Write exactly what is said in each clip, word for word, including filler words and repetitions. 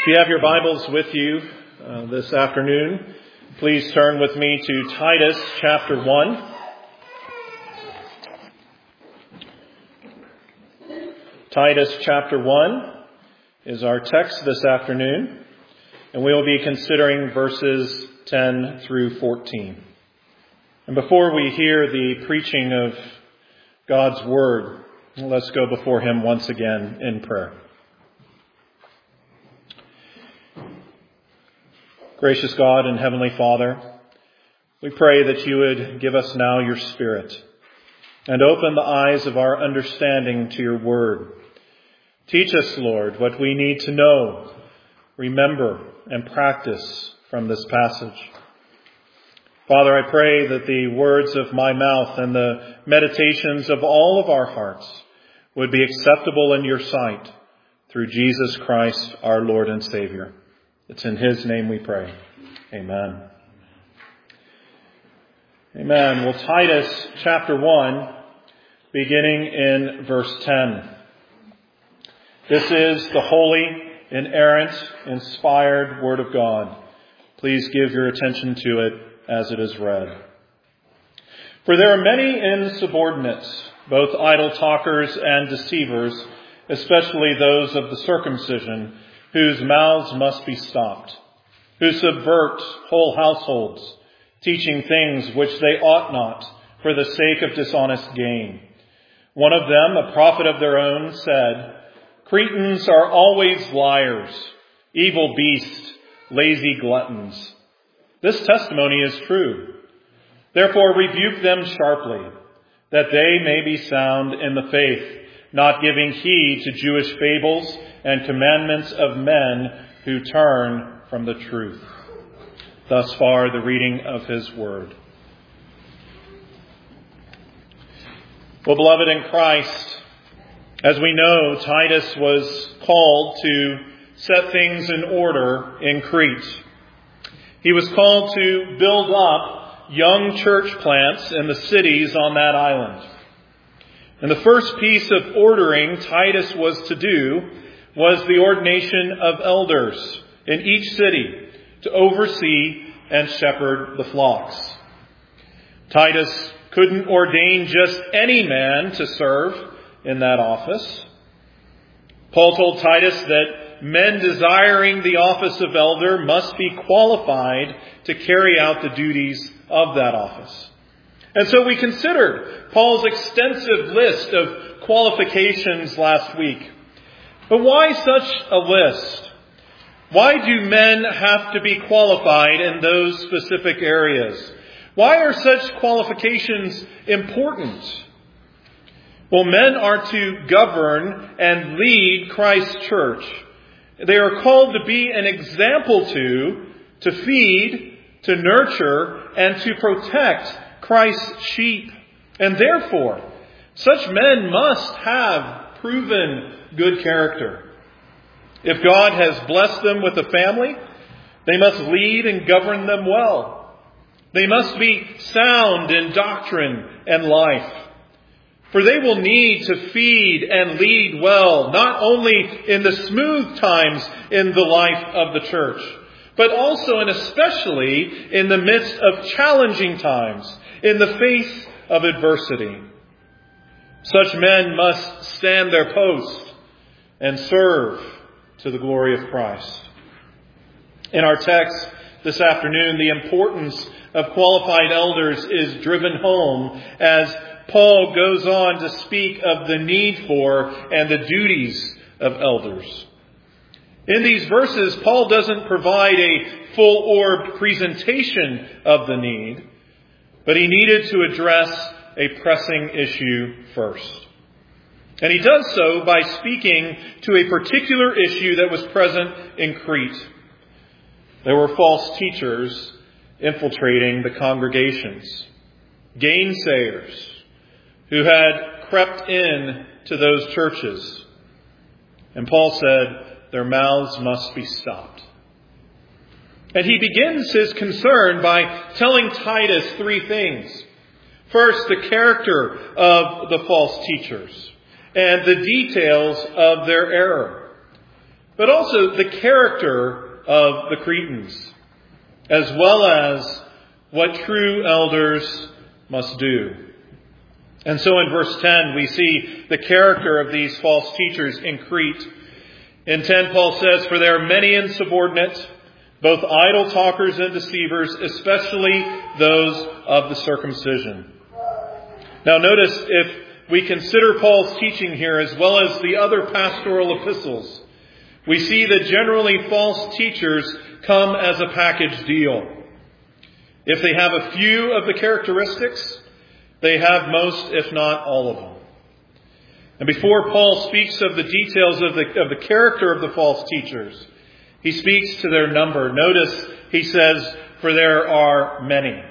If you have your Bibles with you uh, this afternoon, please turn with me to Titus chapter one. Titus chapter one is our text this afternoon, and we will be considering verses ten through fourteen. And before we hear the preaching of God's Word, let's go before Him once again in prayer. Gracious God and Heavenly Father, we pray that you would give us now your Spirit and open the eyes of our understanding to your Word. Teach us, Lord, what we need to know, remember, and practice from this passage. Father, I pray that the words of my mouth and the meditations of all of our hearts would be acceptable in your sight through Jesus Christ, our Lord and Savior. It's in His name we pray. Amen. Amen. Well, Titus chapter one, beginning in verse ten. This is the holy, inerrant, inspired Word of God. Please give your attention to it as it is read. For there are many insubordinates, both idle talkers and deceivers, especially those of the circumcision, whose mouths must be stopped, who subvert whole households, teaching things which they ought not, for the sake of dishonest gain. One of them, a prophet of their own, said, Cretans are always liars, evil beasts, lazy gluttons. This testimony is true. Therefore rebuke them sharply, that they may be sound in the faith, not giving heed to Jewish fables and commandments of men who turn from the truth. Thus far, the reading of His Word. Well, beloved in Christ, as we know, Titus was called to set things in order in Crete. He was called to build up young church plants in the cities on that island. And the first piece of ordering Titus was to do was the ordination of elders in each city to oversee and shepherd the flocks. Titus couldn't ordain just any man to serve in that office. Paul told Titus that men desiring the office of elder must be qualified to carry out the duties of that office. And so we considered Paul's extensive list of qualifications last week. But why such a list? Why do men have to be qualified in those specific areas? Why are such qualifications important? Well, men are to govern and lead Christ's church. They are called to be an example to, to feed, to nurture, and to protect Christ's sheep. And therefore, such men must have proven good character. If God has blessed them with a family, they must lead and govern them well. They must be sound in doctrine and life. For they will need to feed and lead well, not only in the smooth times in the life of the church, but also and especially in the midst of challenging times, in the face of adversity. Such men must stand their post and serve to the glory of Christ. In our text this afternoon, the importance of qualified elders is driven home as Paul goes on to speak of the need for and the duties of elders. In these verses, Paul doesn't provide a full-orbed presentation of the need, but he needed to address a pressing issue first. And he does so by speaking to a particular issue that was present in Crete. There were false teachers infiltrating the congregations, gainsayers who had crept in to those churches. And Paul said their mouths must be stopped. And he begins his concern by telling Titus three things. First, the character of the false teachers and the details of their error. but also the character of the Cretans, as well as what true elders must do. And so in verse ten, we see the character of these false teachers in Crete. In ten, Paul says, "For there are many insubordinate, both idle talkers and deceivers, especially those of the circumcision." Now notice, if we consider Paul's teaching here as well as the other pastoral epistles, we see that generally false teachers come as a package deal. If they have a few of the characteristics, they have most, if not all of them. And before Paul speaks of the details of the, of the character of the false teachers, he speaks to their number. Notice he says, "For there are many."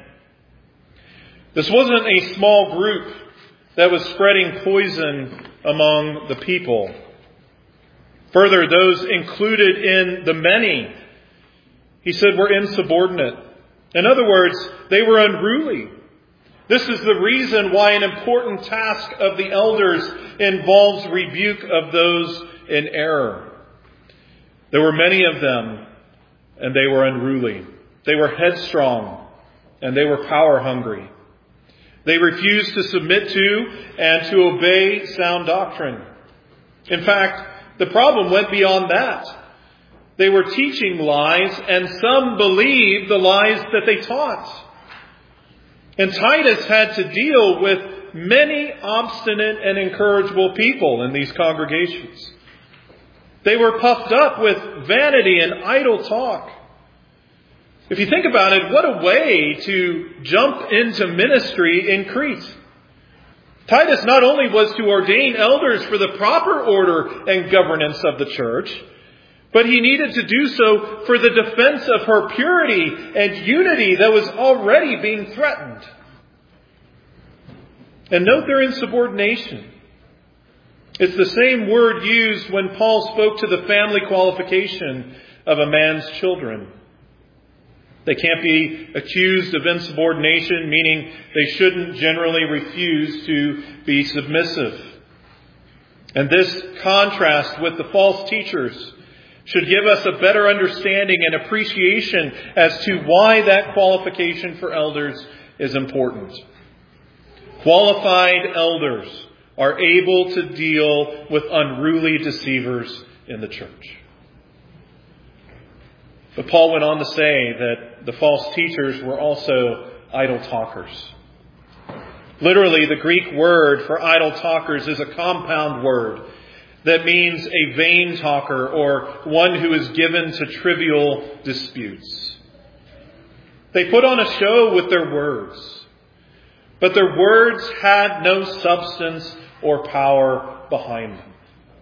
This wasn't a small group that was spreading poison among the people. Further, those included in the many, he said, were insubordinate. In other words, they were unruly. This is the reason why an important task of the elders involves rebuke of those in error. There were many of them, and they were unruly. They were headstrong, and they were power hungry. They refused to submit to and to obey sound doctrine. In fact, the problem went beyond that. They were teaching lies, and some believed the lies that they taught. And Titus had to deal with many obstinate and incorrigible people in these congregations. They were puffed up with vanity and idle talk. If you think about it, what a way to jump into ministry in Crete. Titus not only was to ordain elders for the proper order and governance of the church, but he needed to do so for the defense of her purity and unity that was already being threatened. And note their insubordination. It's the same word used when Paul spoke to the family qualification of a man's children. They can't be accused of insubordination, meaning they shouldn't generally refuse to be submissive. And this contrast with the false teachers should give us a better understanding and appreciation as to why that qualification for elders is important. Qualified elders are able to deal with unruly deceivers in the church. But Paul went on to say that the false teachers were also idle talkers. Literally, the Greek word for idle talkers is a compound word that means a vain talker or one who is given to trivial disputes. They put on a show with their words, but their words had no substance or power behind them.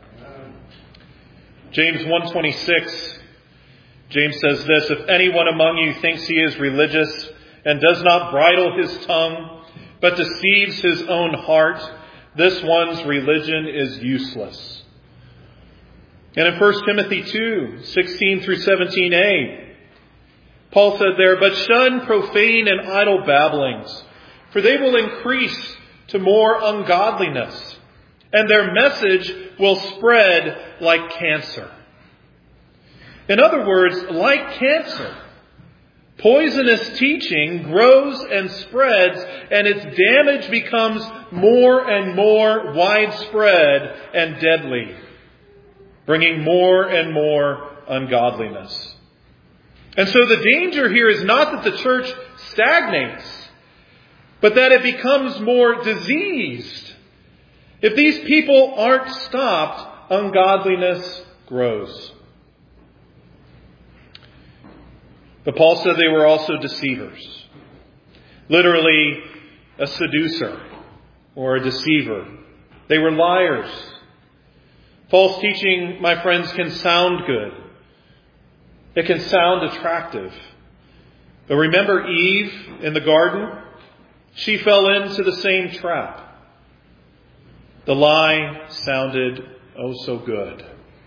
James one twenty-six, James says this, "If anyone among you thinks he is religious and does not bridle his tongue, but deceives his own heart, this one's religion is useless." And in First Timothy two, sixteen through seventeen a, Paul said there, "But shun profane and idle babblings, for they will increase to more ungodliness, and their message will spread like cancer." In other words, like cancer, poisonous teaching grows and spreads, and its damage becomes more and more widespread and deadly, bringing more and more ungodliness. And so the danger here is not that the church stagnates, but that it becomes more diseased. If these people aren't stopped, ungodliness grows. But Paul said they were also deceivers. Literally, a seducer or a deceiver. They were liars. False teaching, my friends, can sound good. It can sound attractive. But remember Eve in the garden? She fell into the same trap. The lie sounded oh so good.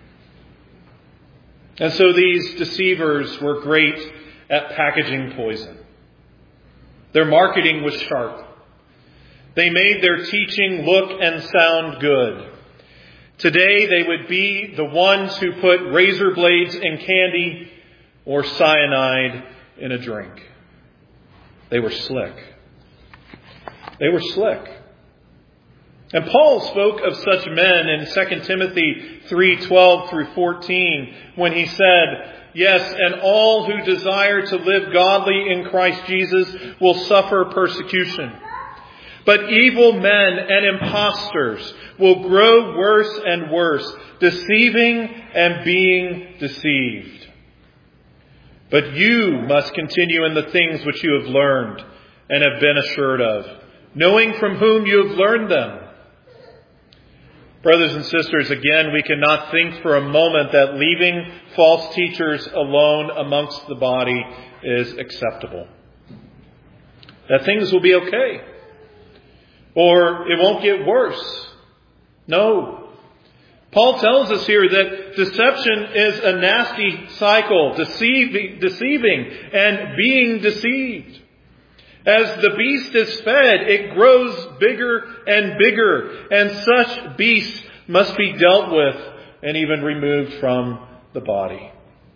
And so these deceivers were great at packaging poison. Their marketing was sharp. They made their teaching look and sound good. Today they would be the ones who put razor blades in candy or cyanide in a drink. They were slick. They were slick. And Paul spoke of such men in Second Timothy three twelve through fourteen when he said, "Yes, and all who desire to live godly in Christ Jesus will suffer persecution. But evil men and impostors will grow worse and worse, deceiving and being deceived. But you must continue in the things which you have learned and have been assured of, knowing from whom you have learned them." Brothers and sisters, again, we cannot think for a moment that leaving false teachers alone amongst the body is acceptable. That things will be okay. Or it won't get worse. No. Paul tells us here that deception is a nasty cycle, deceiving, deceiving and being deceived. As the beast is fed, it grows bigger and bigger, and such beasts must be dealt with and even removed from the body.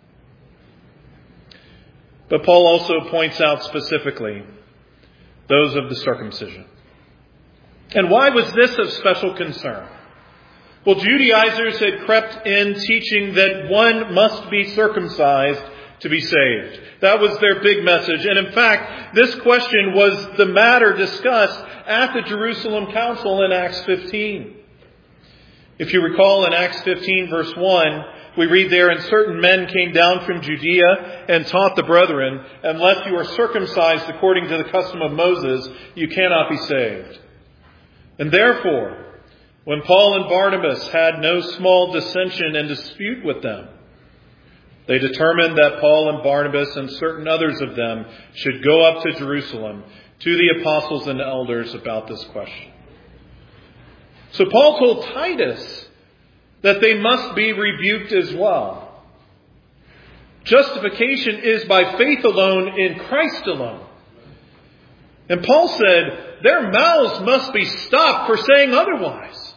But Paul also points out specifically those of the circumcision. And why was this of special concern? Well, Judaizers had crept in teaching that one must be circumcised to be saved. That was their big message. And in fact, this question was the matter discussed at the Jerusalem Council in Acts fifteen. If you recall in Acts fifteen verse one, we read there, "And certain men came down from Judea and taught the brethren, unless you are circumcised according to the custom of Moses, you cannot be saved. And therefore, when Paul and Barnabas had no small dissension and dispute with them, they determined that Paul and Barnabas and certain others of them should go up to Jerusalem to the apostles and elders about this question." So Paul told Titus that they must be rebuked as well. Justification is by faith alone in Christ alone. And Paul said their mouths must be stopped for saying otherwise.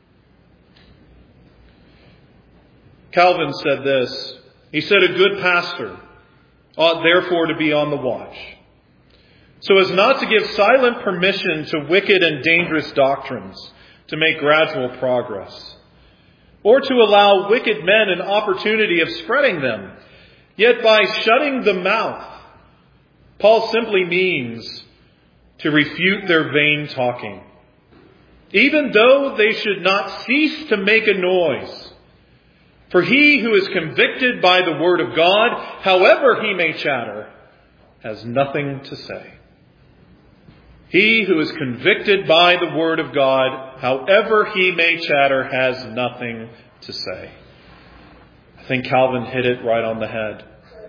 Calvin said this. He said, "A good pastor ought therefore to be on the watch, so as not to give silent permission to wicked and dangerous doctrines to make gradual progress, or to allow wicked men an opportunity of spreading them. Yet by shutting the mouth, Paul simply means to refute their vain talking, even though they should not cease to make a noise. For he who is convicted by the word of God, however he may chatter, has nothing to say." He who is convicted by the word of God, however he may chatter, has nothing to say. I think Calvin hit it right on the head.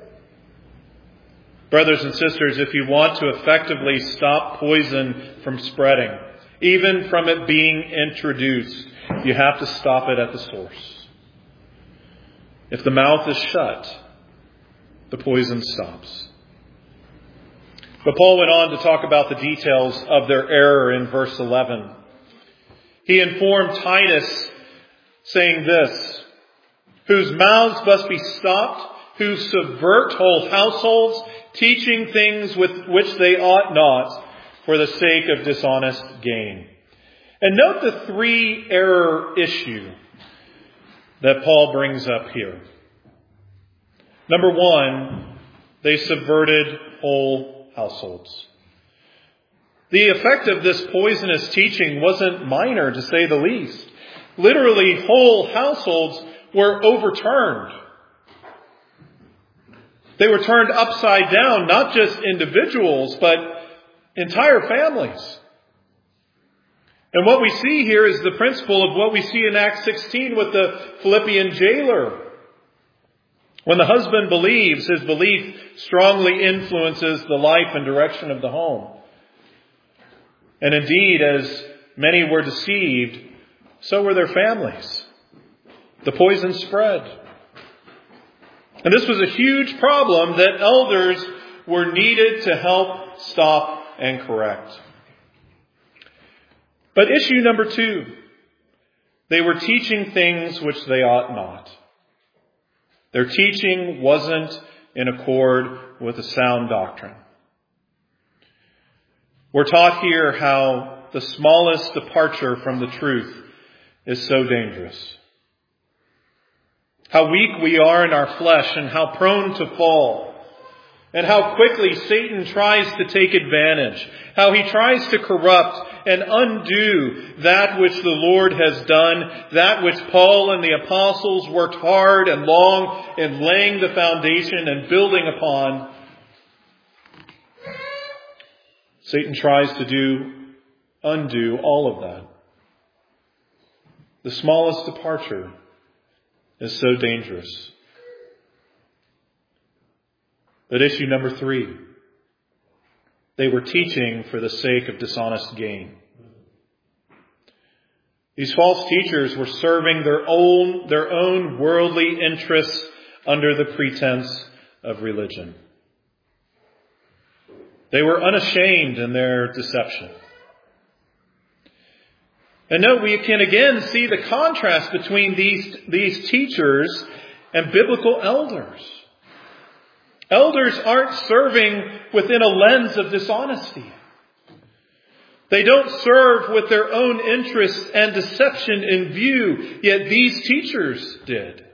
Brothers and sisters, if you want to effectively stop poison from spreading, even from it being introduced, you have to stop it at the source. If the mouth is shut, the poison stops. But Paul went on to talk about the details of their error in verse eleven. He informed Titus, saying this, "Whose mouths must be stopped, who subvert whole households, teaching things with which they ought not, for the sake of dishonest gain." And note the three error issue that Paul brings up here. Number one, they subverted whole households. The effect of this poisonous teaching wasn't minor, to say the least. Literally, whole households were overturned. They were turned upside down, not just individuals, but entire families. And what we see here is the principle of what we see in Acts sixteen with the Philippian jailer. When the husband believes, his belief strongly influences the life and direction of the home. And indeed, as many were deceived, so were their families. The poison spread. And this was a huge problem that elders were needed to help stop and correct. But issue number two, they were teaching things which they ought not. Their teaching wasn't in accord with a sound doctrine. We're taught here how the smallest departure from the truth is so dangerous. How weak we are in our flesh and how prone to fall. And how quickly Satan tries to take advantage. How he tries to corrupt and undo that which the Lord has done. That which Paul and the apostles worked hard and long in laying the foundation and building upon. Satan tries to do, undo all of that. The smallest departure is so dangerous. But issue number three, they were teaching for the sake of dishonest gain. These false teachers were serving their own, their own worldly interests under the pretense of religion. They were unashamed in their deception. And note, we can again see the contrast between these, these teachers and biblical elders. Elders aren't serving within a lens of dishonesty. They don't serve with their own interests and deception in view, yet these teachers did.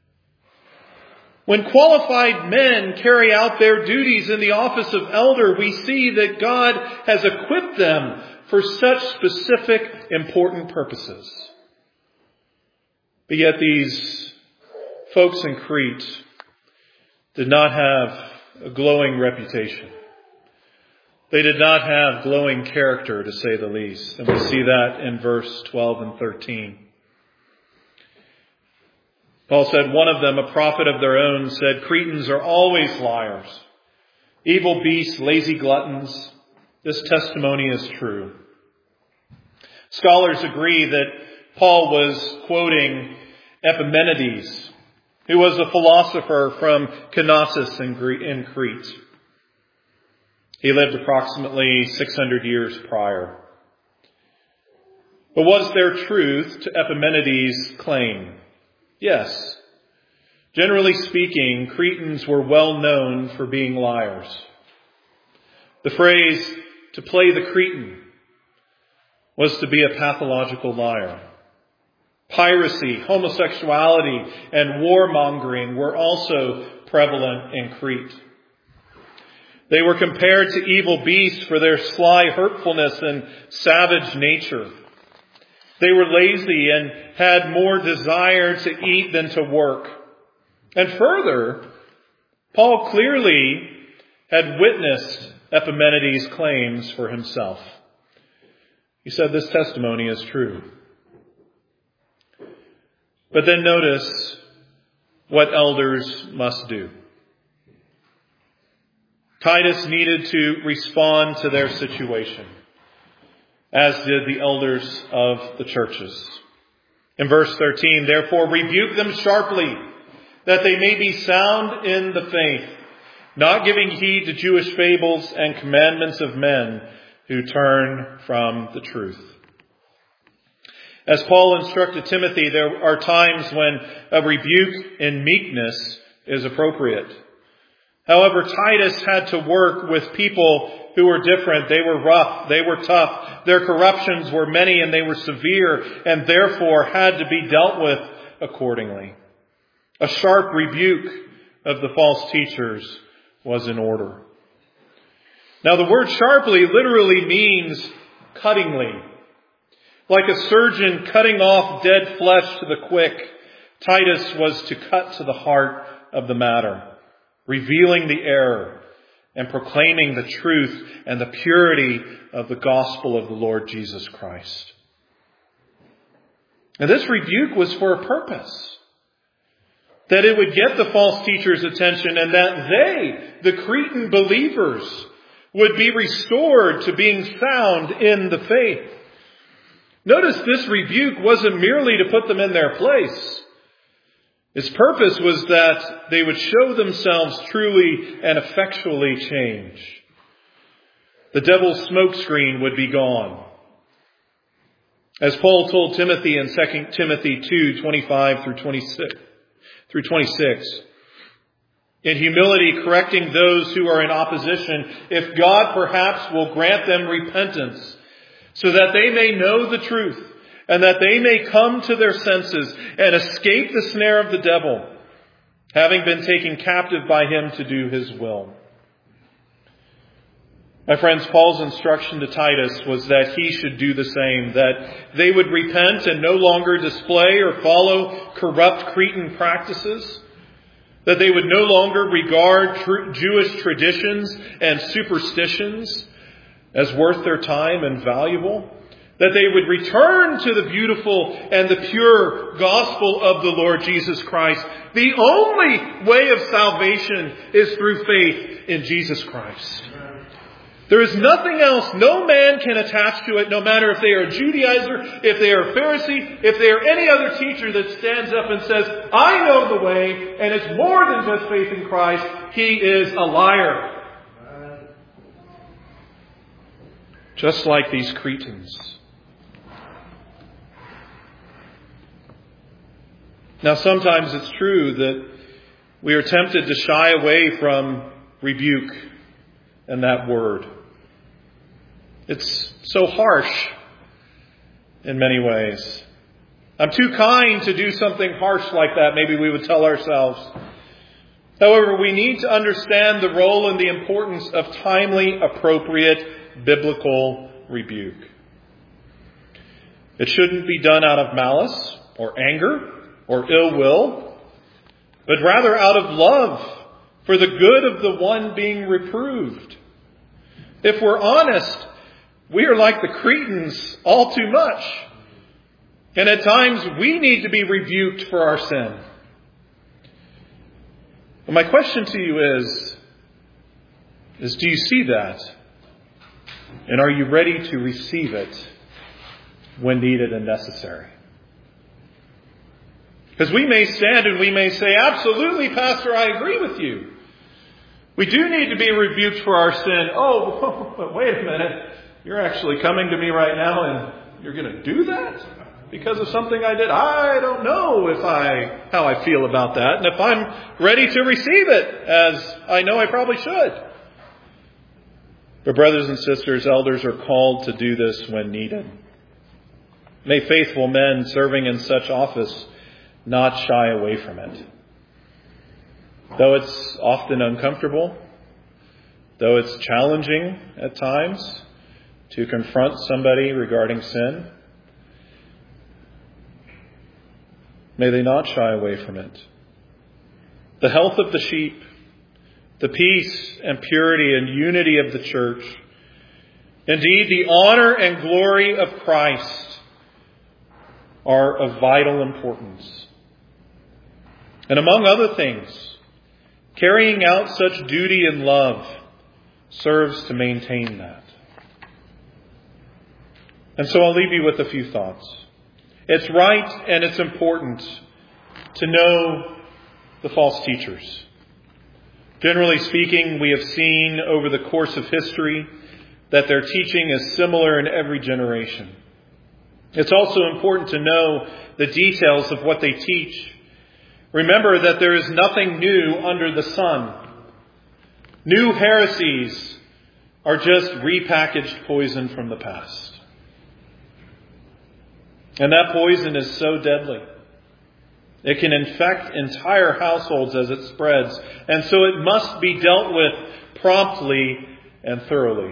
When qualified men carry out their duties in the office of elder, we see that God has equipped them for such specific, important purposes. But yet these folks in Crete did not have a glowing reputation. They did not have glowing character, to say the least. And we see that in verse twelve and thirteen. Paul said, one of them, a prophet of their own, said, Cretans are always liars, evil beasts, lazy gluttons. This testimony is true. Scholars agree that Paul was quoting Epimenides, who was a philosopher from Knossos in Crete. He lived approximately six hundred years prior. But was there truth to Epimenides' claim? Yes. Generally speaking, Cretans were well known for being liars. The phrase, to play the Cretan, was to be a pathological liar. Piracy, homosexuality, and warmongering were also prevalent in Crete. They were compared to evil beasts for their sly hurtfulness and savage nature. They were lazy and had more desire to eat than to work. And further, Paul clearly had witnessed Epimenides' claims for himself. He said this testimony is true. But then notice what elders must do. Titus needed to respond to their situation, as did the elders of the churches. In verse thirteen, therefore rebuke them sharply, that they may be sound in the faith, not giving heed to Jewish fables and commandments of men who turn from the truth. As Paul instructed Timothy, there are times when a rebuke in meekness is appropriate. However, Titus had to work with people who were different. They were rough. They were tough. Their corruptions were many and they were severe and therefore had to be dealt with accordingly. A sharp rebuke of the false teachers was in order. Now, the word sharply literally means cuttingly. Like a surgeon cutting off dead flesh to the quick, Titus was to cut to the heart of the matter, revealing the error and proclaiming the truth and the purity of the gospel of the Lord Jesus Christ. And this rebuke was for a purpose. That it would get the false teachers' attention and that they, the Cretan believers, would be restored to being sound in the faith. Notice this rebuke wasn't merely to put them in their place. Its purpose was that they would show themselves truly and effectually changed. The devil's smokescreen would be gone. As Paul told Timothy in Second Timothy two, twenty-five through twenty-six, through twenty-six, in humility correcting those who are in opposition, if God perhaps will grant them repentance, so that they may know the truth, and that they may come to their senses and escape the snare of the devil, having been taken captive by him to do his will. My friends, Paul's instruction to Titus was that he should do the same, that they would repent and no longer display or follow corrupt Cretan practices, that they would no longer regard tr- Jewish traditions and superstitions as worth their time and valuable, that they would return to the beautiful and the pure gospel of the Lord Jesus Christ. The only way of salvation is through faith in Jesus Christ. There is nothing else. No man can attach to it, no matter if they are a Judaizer, if they are a Pharisee, if they are any other teacher that stands up and says, I know the way, and it's more than just faith in Christ. He is a liar. Just like these Cretans. Now, sometimes it's true that we are tempted to shy away from rebuke and that word. It's so harsh in many ways. I'm too kind to do something harsh like that, maybe we would tell ourselves. However, we need to understand the role and the importance of timely, appropriate, biblical rebuke. It shouldn't be done out of malice or anger or ill will, but rather out of love for the good of the one being reproved. If we're honest, we are like the Cretans all too much. And at times we need to be rebuked for our sin. And my question to you is, is do you see that? And are you ready to receive it when needed and necessary? Because we may stand and we may say, absolutely, Pastor, I agree with you. We do need to be rebuked for our sin. Oh, but wait a minute. You're actually coming to me right now and you're going to do that because of something I did? I don't know if I how I feel about that and if I'm ready to receive it, as I know I probably should. But brothers and sisters, elders are called to do this when needed. May faithful men serving in such office not shy away from it. Though it's often uncomfortable, though it's challenging at times to confront somebody regarding sin, may they not shy away from it. The health of the sheep, the peace and purity and unity of the church, indeed the honor and glory of Christ are of vital importance. And among other things, carrying out such duty in love serves to maintain that. And so I'll leave you with a few thoughts. It's right and it's important to know the false teachers. Generally speaking, we have seen over the course of history that their teaching is similar in every generation. It's also important to know the details of what they teach. Remember that there is nothing new under the sun. New heresies are just repackaged poison from the past. And that poison is so deadly. It can infect entire households as it spreads. And so it must be dealt with promptly and thoroughly.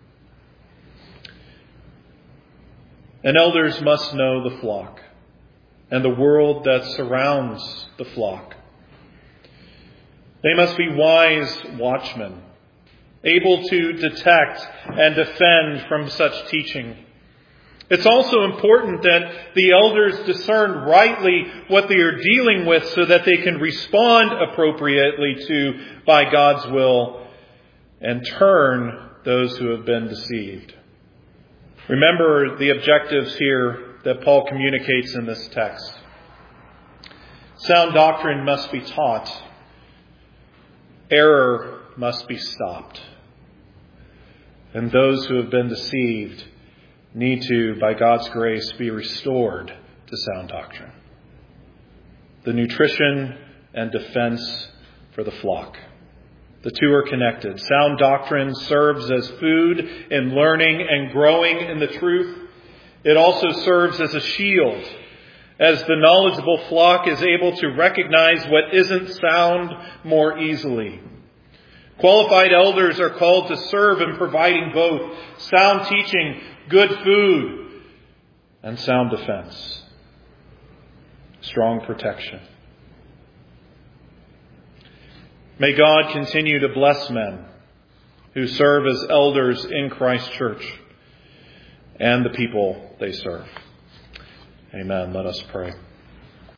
And elders must know the flock and the world that surrounds the flock. They must be wise watchmen, able to detect and defend from such teaching. It's also important that the elders discern rightly what they are dealing with so that they can respond appropriately to by God's will and turn those who have been deceived. Remember the objectives here that Paul communicates in this text. Sound doctrine must be taught. Error must be stopped. And those who have been deceived need to, by God's grace, be restored to sound doctrine. The nutrition and defense for the flock. The two are connected. Sound doctrine serves as food in learning and growing in the truth. It also serves as a shield, as the knowledgeable flock is able to recognize what isn't sound more easily. Qualified elders are called to serve in providing both sound teaching, good food, and sound defense. Strong protection. May God continue to bless men who serve as elders in Christ's church and the people they serve. Amen. Let us pray.